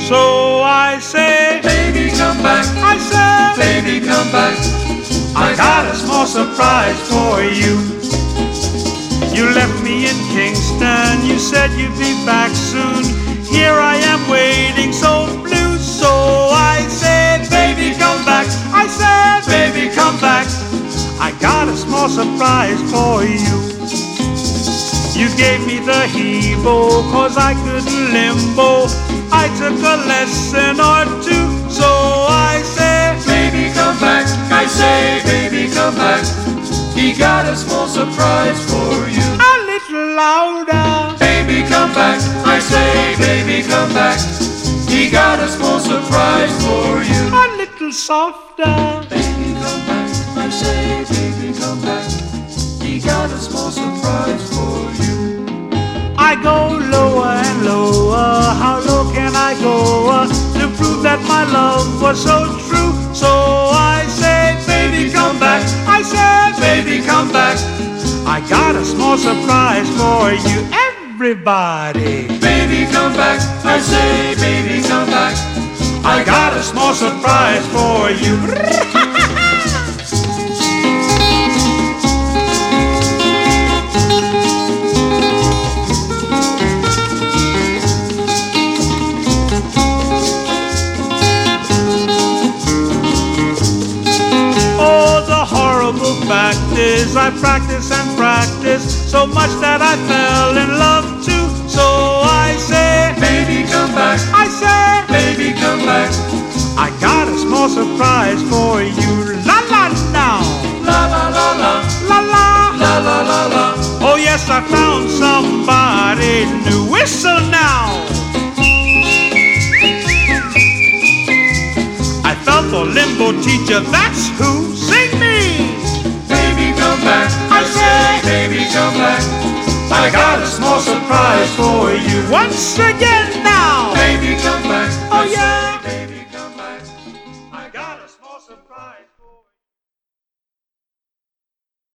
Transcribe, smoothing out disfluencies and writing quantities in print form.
So I say, baby, come back. I said, Baby, come back. I got a small surprise for you. You left me in Kingston, you said you'd be back soon. Here I am waiting, so blue. So I said, baby, come back. I said, baby, come back. I got a small surprise for you. You gave me the heave-o, 'cause I couldn't limbo. I took a lesson or two. So I said, Baby, come back. I say, baby, come back. He got a small surprise for you. a little louder. Baby, come back. I say, baby, come back. He got a small surprise for you. A little softer. Baby, come back. I say, baby, come back. He got a small surprise for you. I go lower and lower. How low can I go to prove that my love was so true? So I say, baby, come back. I said, baby, come back. I got a small surprise for you, everybody. Baby, come back. I say, baby, come back. I got a small surprise for you. Fact is, I practice and practice so much that I fell in love too. So I say, baby, come back. I say, baby, come back. I got a small surprise for you. La la now, La la la la, la la, la la la la. Oh yes, I found somebody new. Whistle now. I found the limbo teacher. That's who. Sing me. Come back. I say, baby, come back. I got a small surprise for you. Once again now. Baby, come back. Oh yeah. Say, baby, come back. I got a small surprise for you.